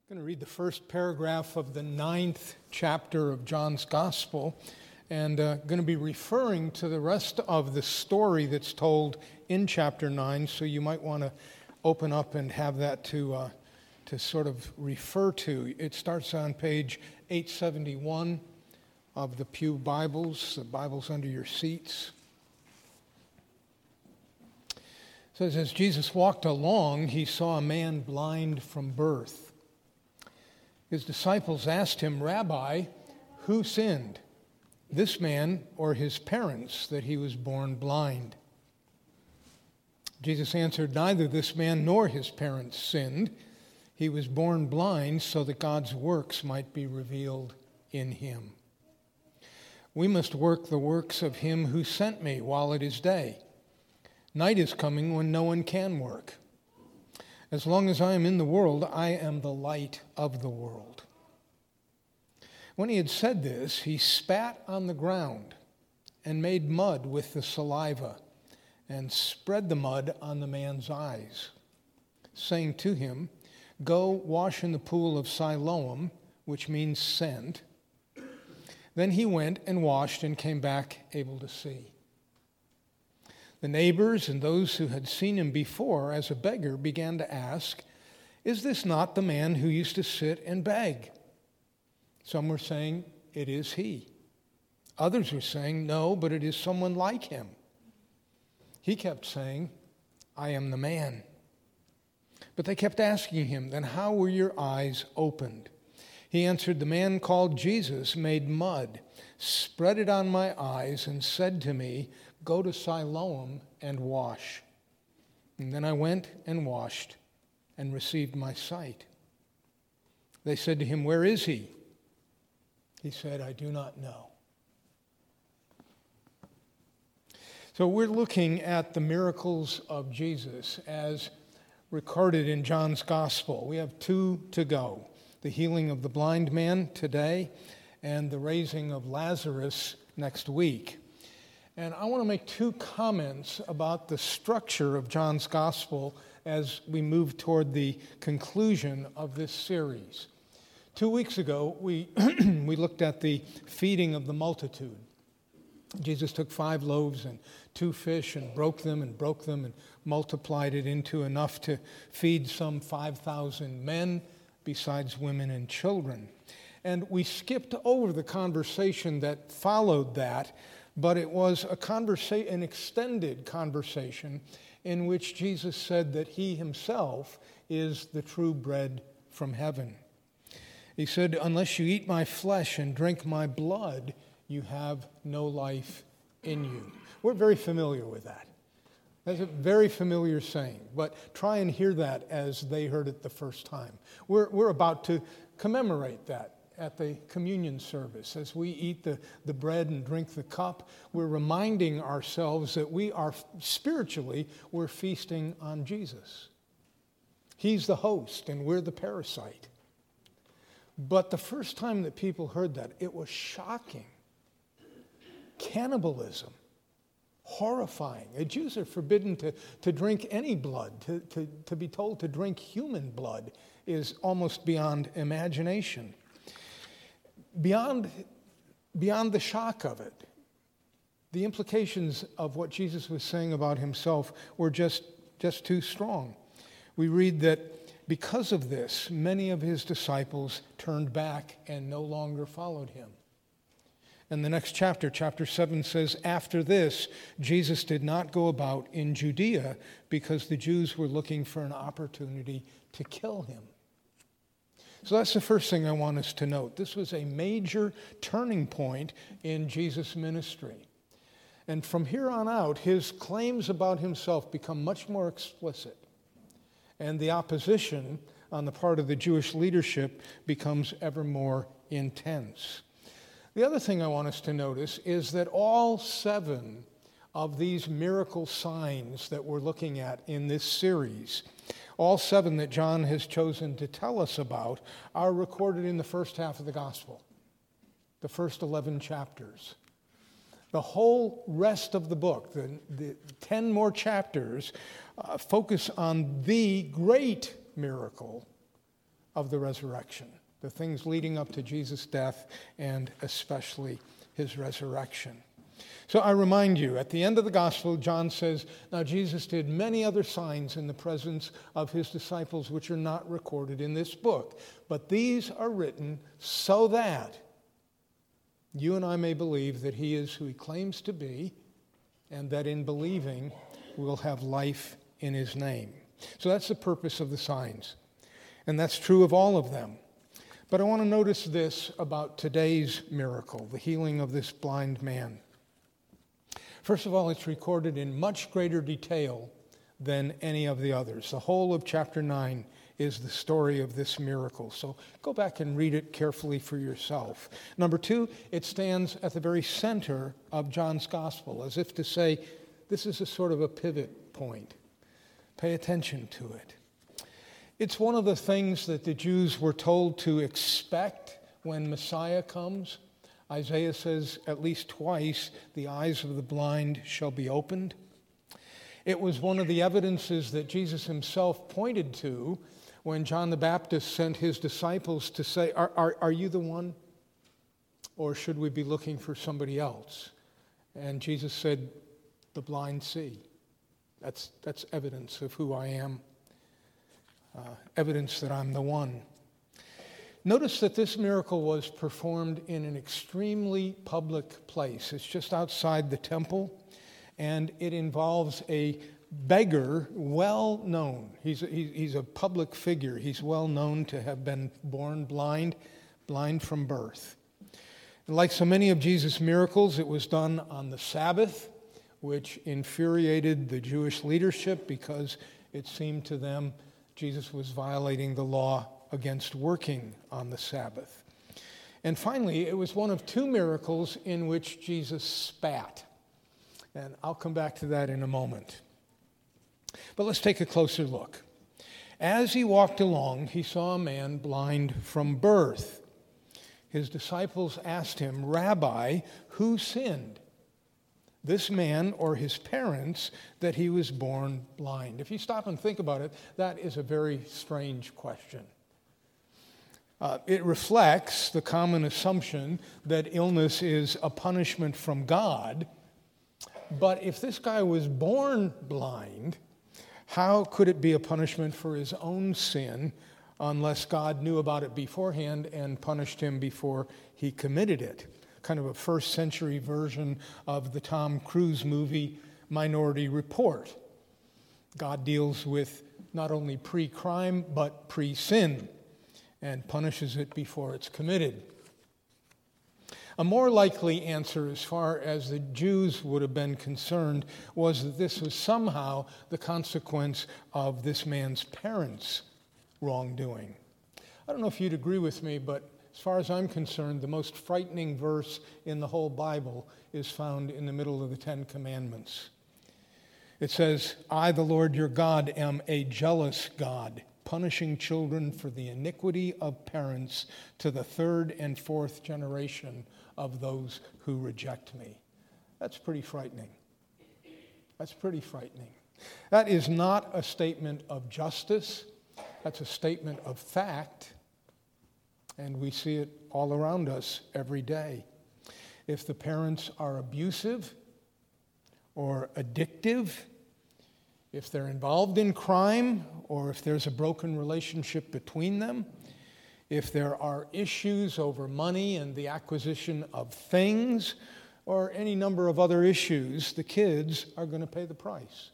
I'm going to read the first paragraph of the 9th chapter of John's Gospel, and going to be referring to the rest of the story that's told in chapter 9, so you might want to open up and have that to sort of refer to. It starts on page 871 of the Pew Bibles, the Bibles under your seats. It says, as Jesus walked along, he saw a man blind from birth. His disciples asked him, Rabbi, who sinned, this man or his parents, that he was born blind? Jesus answered, neither this man nor his parents sinned. He was born blind so that God's works might be revealed in him. We must work the works of him who sent me while it is day. Night is coming when no one can work. As long as I am in the world, I am the light of the world. When he had said this, he spat on the ground and made mud with the saliva and spread the mud on the man's eyes, saying to him, go wash in the pool of Siloam, which means sent. Then he went and washed and came back able to see. The neighbors and those who had seen him before as a beggar began to ask, is this not the man who used to sit and beg? Some were saying, it is he. Others were saying, no, but it is someone like him. He kept saying, I am the man. But they kept asking him, then how were your eyes opened? He answered, the man called Jesus made mud, spread it on my eyes, and said to me, go to Siloam and wash. And then I went and washed and received my sight. They said to him, where is he? He said, I do not know. So we're looking at the miracles of Jesus as recorded in John's Gospel. We have 2 to go. The healing of the blind man today and the raising of Lazarus next week. And I want to make 2 comments about the structure of John's Gospel as we move toward the conclusion of this series. 2 weeks ago, we looked at the feeding of the multitude. Jesus took 5 loaves and 2 fish and broke them and multiplied it into enough to feed some 5,000 men, besides women and children. And we skipped over the conversation that followed that, but it was an extended conversation in which Jesus said that he himself is the true bread from heaven. He said, unless you eat my flesh and drink my blood, you have no life in you. We're very familiar with that. That's a very familiar saying, but try and hear that as they heard it the first time. We're about to commemorate that at the communion service. As we eat the bread and drink the cup, we're reminding ourselves that we are spiritually, we're feasting on Jesus. He's the host and we're the parasite. But the first time that people heard that, it was shocking. Cannibalism. Horrifying. The Jews are forbidden to drink any blood. To be told to drink human blood is almost beyond imagination. Beyond the shock of it, the implications of what Jesus was saying about himself were just too strong. We read that because of this, many of his disciples turned back and no longer followed him. And the next chapter, chapter 7, says, after this, Jesus did not go about in Judea because the Jews were looking for an opportunity to kill him. So that's the first thing I want us to note. This was a major turning point in Jesus' ministry. And from here on out, his claims about himself become much more explicit. And the opposition on the part of the Jewish leadership becomes ever more intense. The other thing I want us to notice is that all 7 of these miracle signs that we're looking at in this series, all 7 that John has chosen to tell us about, are recorded in the first half of the gospel, the first 11 chapters. The whole rest of the book, the 10 more chapters, focus on the great miracle of the resurrection, the things leading up to Jesus' death and especially his resurrection. So I remind you, at the end of the gospel, John says, now Jesus did many other signs in the presence of his disciples which are not recorded in this book. But these are written so that you and I may believe that he is who he claims to be, and that in believing we'll have life in his name. So that's the purpose of the signs. And that's true of all of them. But I want to notice this about today's miracle, the healing of this blind man. First of all, it's recorded in much greater detail than any of the others. The whole of chapter 9 is the story of this miracle. So go back and read it carefully for yourself. Number two, it stands at the very center of John's gospel, as if to say, this is a sort of a pivot point. Pay attention to it. It's one of the things that the Jews were told to expect when Messiah comes. Isaiah says at least twice, the eyes of the blind shall be opened. It was one of the evidences that Jesus himself pointed to when John the Baptist sent his disciples to say, are you the one? Or should we be looking for somebody else? And Jesus said, the blind see. That's evidence of who I am, evidence that I'm the one. Notice that this miracle was performed in an extremely public place. It's just outside the temple, and it involves a beggar, well known. He's a public figure. He's well known to have been born blind from birth. And like so many of Jesus' miracles, it was done on the Sabbath, which infuriated the Jewish leadership because it seemed to them Jesus was violating the law against working on the Sabbath. And finally, it was one of two miracles in which Jesus spat. And I'll come back to that in a moment. But let's take a closer look. As he walked along, he saw a man blind from birth. His disciples asked him, Rabbi, who sinned, this man or his parents, that he was born blind? If you stop and think about it, that is a very strange question. It reflects the common assumption that illness is a punishment from God. But if this guy was born blind, how could it be a punishment for his own sin unless God knew about it beforehand and punished him before he committed it? Kind of a first century version of the Tom Cruise movie Minority Report. God deals with not only pre-crime but pre-sin and punishes it before it's committed. A more likely answer, as far as the Jews would have been concerned, was that this was somehow the consequence of this man's parents' wrongdoing. I don't know if you'd agree with me, but as far as I'm concerned, the most frightening verse in the whole Bible is found in the middle of the Ten Commandments. It says, I, the Lord your God, am a jealous God, punishing children for the iniquity of parents to the third and fourth generation of those who reject me. That's pretty frightening. That's pretty frightening. That is not a statement of justice. That's a statement of fact. And we see it all around us every day. If the parents are abusive or addictive, if they're involved in crime, or if there's a broken relationship between them, if there are issues over money and the acquisition of things, or any number of other issues, the kids are going to pay the price.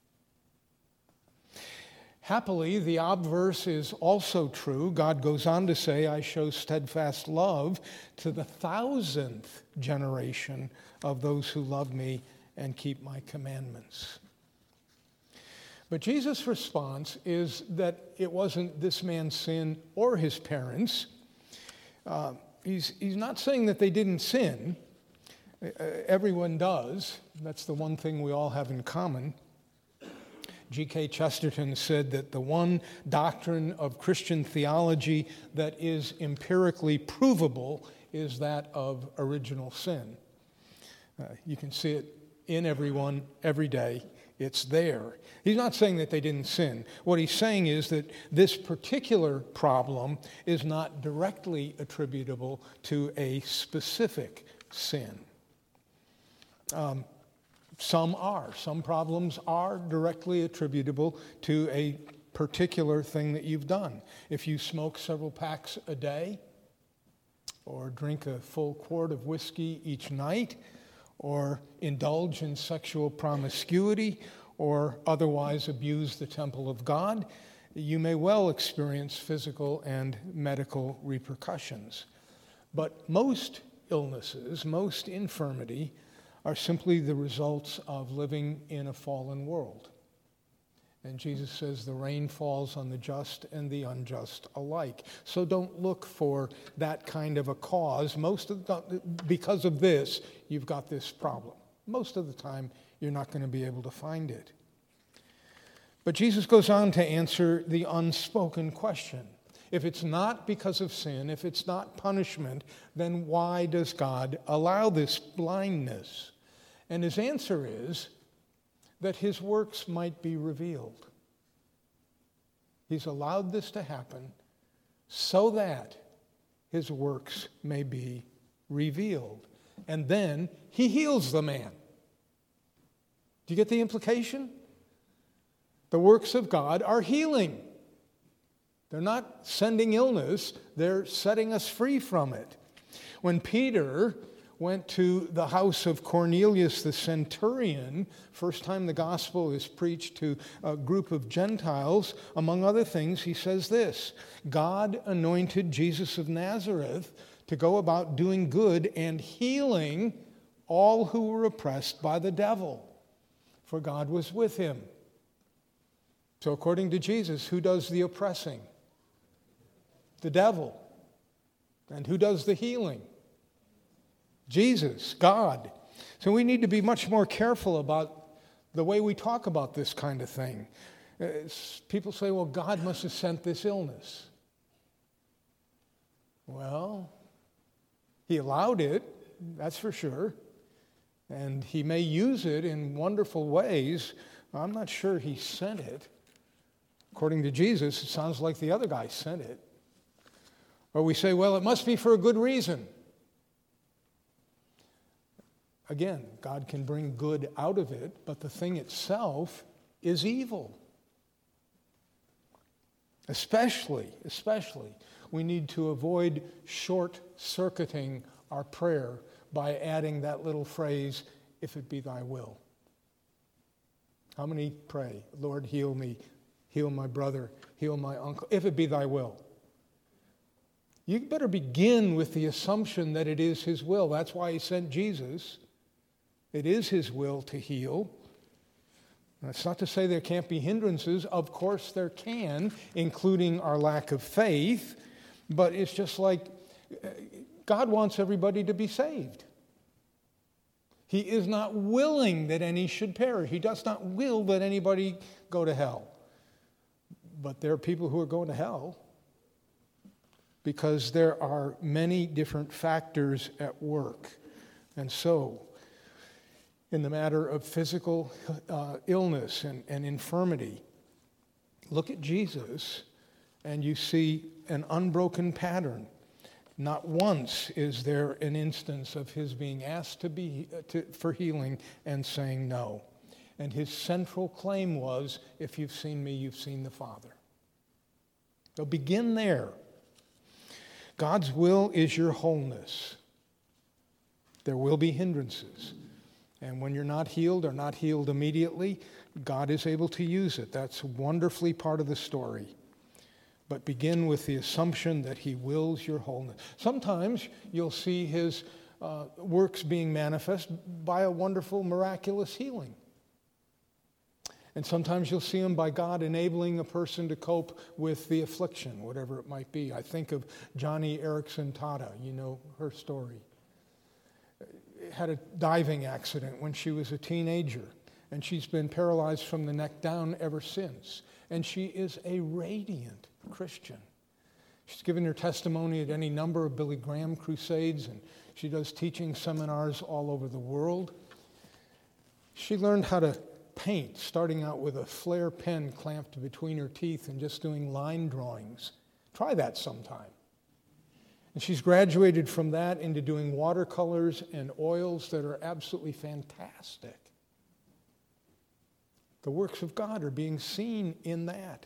Happily, the obverse is also true. God goes on to say, I show steadfast love to the 1,000th generation of those who love me and keep my commandments. But Jesus' response is that it wasn't this man's sin or his parents. He's not saying that they didn't sin. Everyone does. That's the one thing we all have in common. G.K. Chesterton said that the one doctrine of Christian theology that is empirically provable is that of original sin. You can see it in everyone, every day, It's there. He's not saying that they didn't sin. What he's saying is that this particular problem is not directly attributable to a specific sin. Some are. Some problems are directly attributable to a particular thing that you've done. If you smoke several packs a day, or drink a full quart of whiskey each night, or indulge in sexual promiscuity, or otherwise abuse the temple of God, you may well experience physical and medical repercussions. But most illnesses, most infirmity, are simply the results of living in a fallen world. And Jesus says the rain falls on the just and the unjust alike. So don't look for that kind of a cause. Because of this, you've got this problem. Most of the time, you're not going to be able to find it. But Jesus goes on to answer the unspoken question. If it's not because of sin, if it's not punishment, then why does God allow this blindness? And his answer is that his works might be revealed. He's allowed this to happen so that his works may be revealed. And then he heals the man. Do you get the implication? The works of God are healing. They're not sending illness, they're setting us free from it. When Peter went to the house of Cornelius the centurion, first time the gospel is preached to a group of Gentiles, among other things, he says this: God anointed Jesus of Nazareth to go about doing good and healing all who were oppressed by the devil, for God was with him. So according to Jesus, who does the oppressing? The devil. And who does the healing? Jesus, God. So we need to be much more careful about the way we talk about this kind of thing. People say, well, God must have sent this illness. Well, he allowed it, that's for sure. And he may use it in wonderful ways. I'm not sure he sent it. According to Jesus, it sounds like the other guy sent it. Or we say, well, it must be for a good reason. Again, God can bring good out of it, but the thing itself is evil. Especially, we need to avoid short-circuiting our prayer by adding that little phrase, if it be thy will. How many pray, Lord, heal me, heal my brother, heal my uncle, if it be thy will? You better begin with the assumption that it is his will. That's why he sent Jesus. It is his will to heal. That's not to say there can't be hindrances. Of course there can, including our lack of faith. But it's just like God wants everybody to be saved. He is not willing that any should perish. He does not will that anybody go to hell. But there are people who are going to hell because there are many different factors at work. And so, in the matter of physical illness and infirmity, look at Jesus and you see an unbroken pattern. Not once is there an instance of his being asked for healing and saying no. And his central claim was, if you've seen me, you've seen the Father. So begin there. God's will is your wholeness. There will be hindrances. And when you're not healed or not healed immediately, God is able to use it. That's wonderfully part of the story. But begin with the assumption that he wills your wholeness. Sometimes you'll see his works being manifest by a wonderful, miraculous healing. And sometimes you'll see him by God enabling a person to cope with the affliction, whatever it might be. I think of Johnny Erickson Tada. You know her story. Had a diving accident when she was a teenager, and she's been paralyzed from the neck down ever since. And she is a radiant Christian. She's given her testimony at any number of Billy Graham crusades, and she does teaching seminars all over the world. She learned how to paint, starting out with a Flair pen clamped between her teeth and just doing line drawings. Try that sometime. And she's graduated from that into doing watercolors and oils that are absolutely fantastic. The works of God are being seen in that.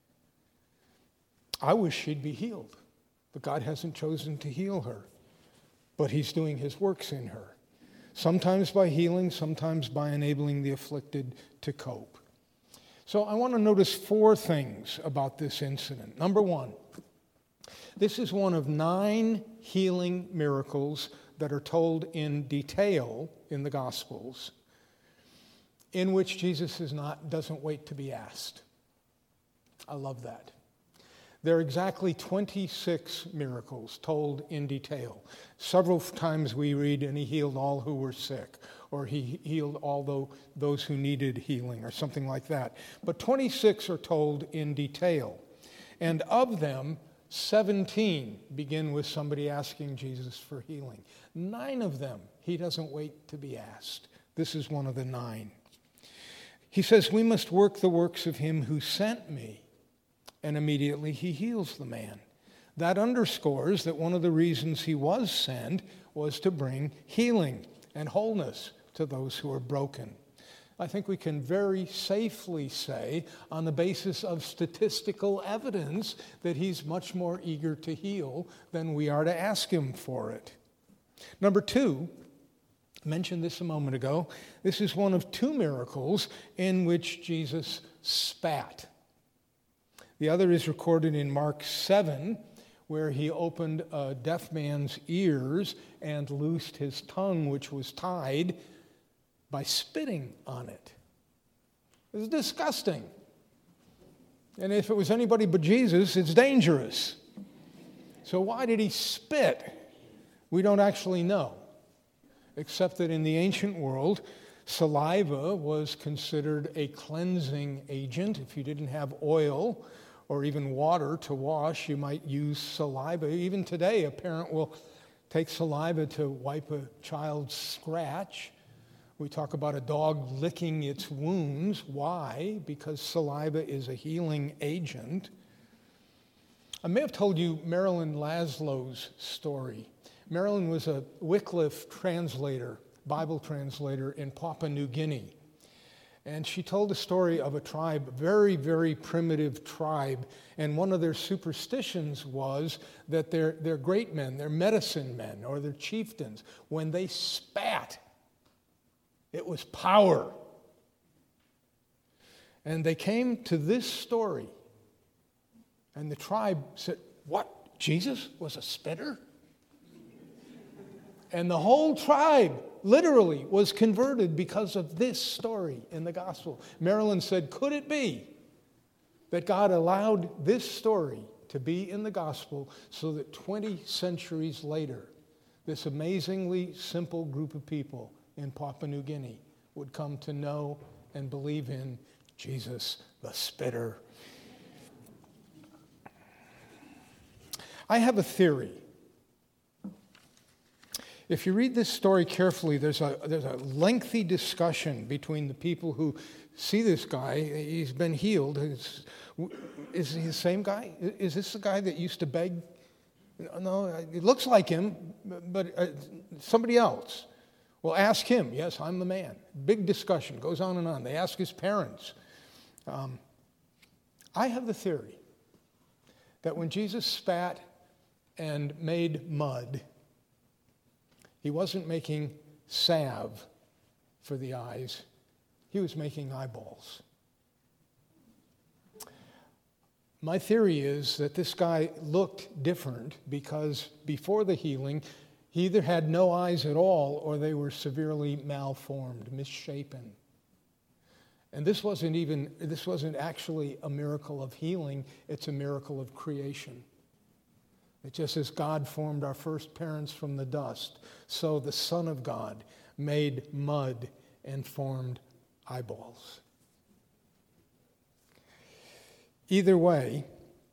I wish she'd be healed, but God hasn't chosen to heal her. But he's doing his works in her. Sometimes by healing, sometimes by enabling the afflicted to cope. So I want to notice 4 things about this incident. Number 1, this is one of 9 healing miracles that are told in detail in the Gospels, in which Jesus doesn't wait to be asked. I love that. There are exactly 26 miracles told in detail. Several times we read, and he healed all who were sick, or he healed all those who needed healing, or something like that. But 26 are told in detail. And of them, 17 begin with somebody asking Jesus for healing. 9 of them, he doesn't wait to be asked. This is one of the 9. He says, we must work the works of him who sent me. And immediately he heals the man. That underscores that one of the reasons he was sent was to bring healing and wholeness to those who are broken. I think we can very safely say, on the basis of statistical evidence, that he's much more eager to heal than we are to ask him for it. Number 2, I mentioned this a moment ago, this is one of 2 miracles in which Jesus spat. The other is recorded in Mark 7, where he opened a deaf man's ears and loosed his tongue, which was tied, by spitting on it. It was disgusting. And if it was anybody but Jesus, it's dangerous. So why did he spit? We don't actually know, except that in the ancient world, saliva was considered a cleansing agent. If you didn't have oil or even water to wash, you might use saliva. Even today, a parent will take saliva to wipe a child's scratch. We talk about a dog licking its wounds. Why? Because saliva is a healing agent. I may have told you Marilyn Laszlo's story. Marilyn was a Wycliffe translator, Bible translator in Papua New Guinea. And she told a story of a tribe, very, very primitive tribe, and one of their superstitions was that their great men, their medicine men, or their chieftains, when they spat, it was power. And they came to this story, and the tribe said, "What? Jesus was a spitter?" And the whole tribe literally was converted because of this story in the gospel. Marilyn said, could it be that God allowed this story to be in the gospel so that 20 centuries later, this amazingly simple group of people in Papua New Guinea would come to know and believe in Jesus the spitter? I have a theory. If you read this story carefully, there's a lengthy discussion between the people who see this guy. He's been healed. Is he the same guy? Is this the guy that used to beg? No, it looks like him, but somebody else. Well, ask him. Yes, I'm the man. Big discussion. Goes on and on. They ask his parents. I have the theory that when Jesus spat and made mud, he wasn't making salve for the eyes. He was making eyeballs. My theory is that this guy looked different because before the healing, he either had no eyes at all or they were severely malformed, misshapen. And this wasn't actually a miracle of healing, it's a miracle of creation. It just as God formed our first parents from the dust, so the Son of God made mud and formed eyeballs. Either way,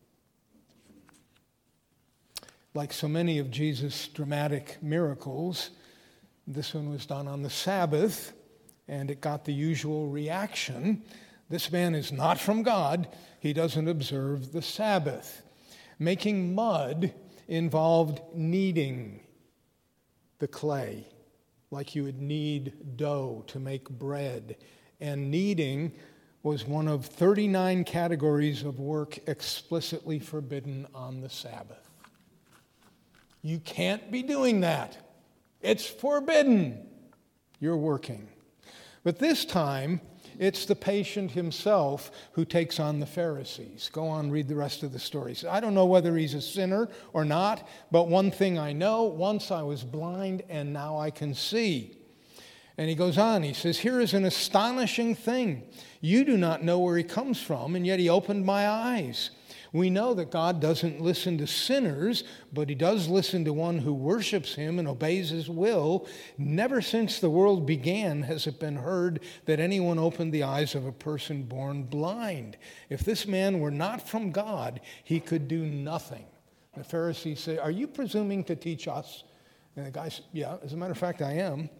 like so many of Jesus' dramatic miracles, this one was done on the Sabbath, And it got the usual reaction. This man is not from God. He doesn't observe the Sabbath. Making mud involved kneading the clay, like you would knead dough to make bread. And kneading was one of 39 categories of work explicitly forbidden on the Sabbath. You can't be doing that. It's forbidden. You're working. But this time, it's the patient himself who takes on the Pharisees. Go on, read the rest of the story. So I don't know whether he's a sinner or not, but one thing I know, once I was blind and now I can see. And he goes on, he says, here is an astonishing thing. You do not know where he comes from, and yet he opened my eyes. We know that God doesn't listen to sinners, but he does listen to one who worships him and obeys his will. Never since the world began has it been heard that anyone opened the eyes of a person born blind. If this man were not from God, he could do nothing. The Pharisees say, are you presuming to teach us? And the guy said, yeah, as a matter of fact, I am.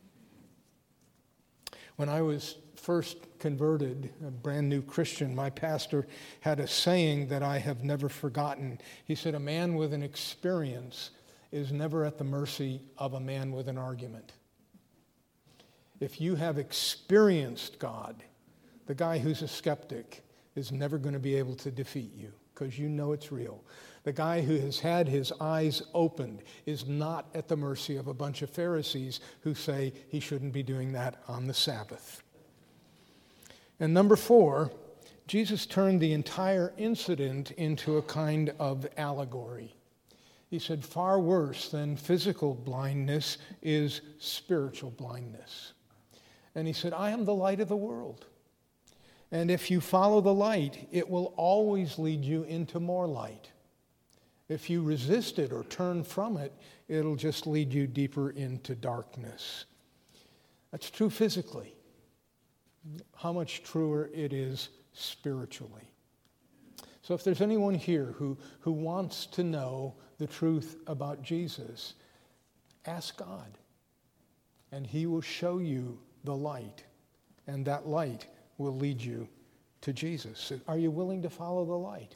When I was first converted, a brand new Christian, my pastor had a saying that I have never forgotten. He said, a man with an experience is never at the mercy of a man with an argument. If you have experienced God, the guy who's a skeptic is never going to be able to defeat you because you know it's real. The guy who has had his eyes opened is not at the mercy of a bunch of Pharisees who say he shouldn't be doing that on the Sabbath. And number 4, Jesus turned the entire incident into a kind of allegory. He said, far worse than physical blindness is spiritual blindness. And he said, I am the light of the world. And if you follow the light, it will always lead you into more light. If you resist it or turn from it, it'll just lead you deeper into darkness. That's true physically. How much truer it is spiritually. So if there's anyone here who wants to know the truth about Jesus, ask God, and he will show you the light, and that light will lead you to Jesus. Are you willing to follow the light?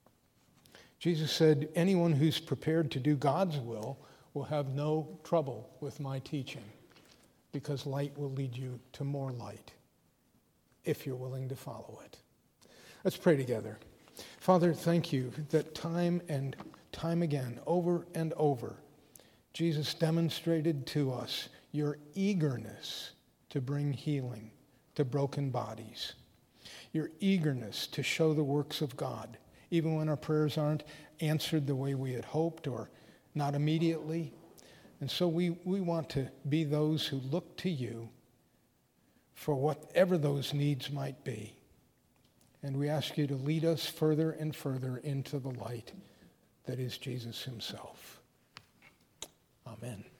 Jesus said, anyone who's prepared to do God's will have no trouble with my teaching, because light will lead you to more light if you're willing to follow it. Let's pray together. Father, thank you that time and time again, over and over, Jesus demonstrated to us your eagerness to bring healing to broken bodies, your eagerness to show the works of God, even when our prayers aren't answered the way we had hoped or not immediately. And so we want to be those who look to you for whatever those needs might be. And we ask you to lead us further and further into the light that is Jesus himself. Amen.